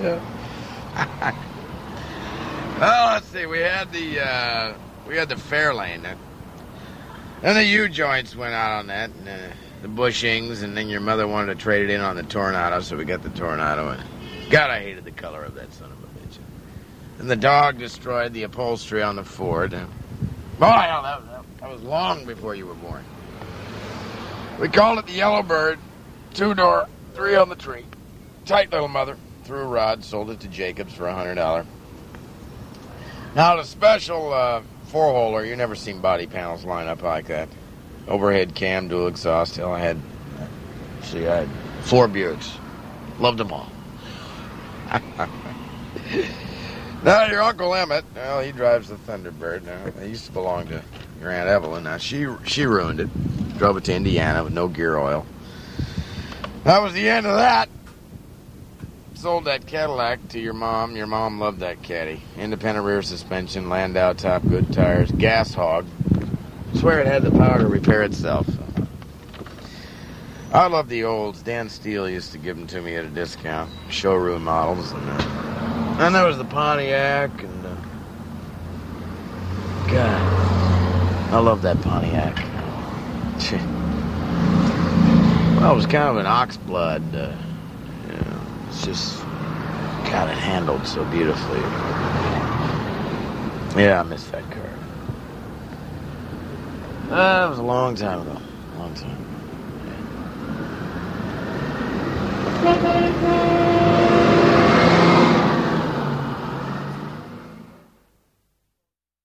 Well, let's see. We had the Fairlane, and the U-joints went out on that, and the bushings, and then your mother wanted to trade it in on the Tornado, so we got the Tornado. And God, I hated the color of that son of a bitch. And the dog destroyed the upholstery on the Ford. Oh, hell, that was long before you were born. We called it the Yellowbird, 2-door, 3 on the tree. Tight little mother. Threw a rod, sold it to Jacobs for $100. Now, the special 4-holer, you never seen body panels line up like that. Overhead cam, dual exhaust. Hell, I had 4 Buicks. Loved them all. Now, your Uncle Emmett, well, he drives the Thunderbird now. It used to belong to your Aunt Evelyn. Now, she ruined it. Drove it to Indiana with no gear oil. That was the end of that. Sold that Cadillac to your mom. Your mom loved that caddy. Independent rear suspension, Landau top, good tires, gas hog. I swear it had the power to repair itself. I love the olds. Dan Steele used to give them to me at a discount. Showroom models. And there was the Pontiac. And God, I love that Pontiac. Well, it was kind of an ox blood. It's just, God, it handled so beautifully. Yeah, I miss that car. It was a long time ago. Long time ago. Yeah.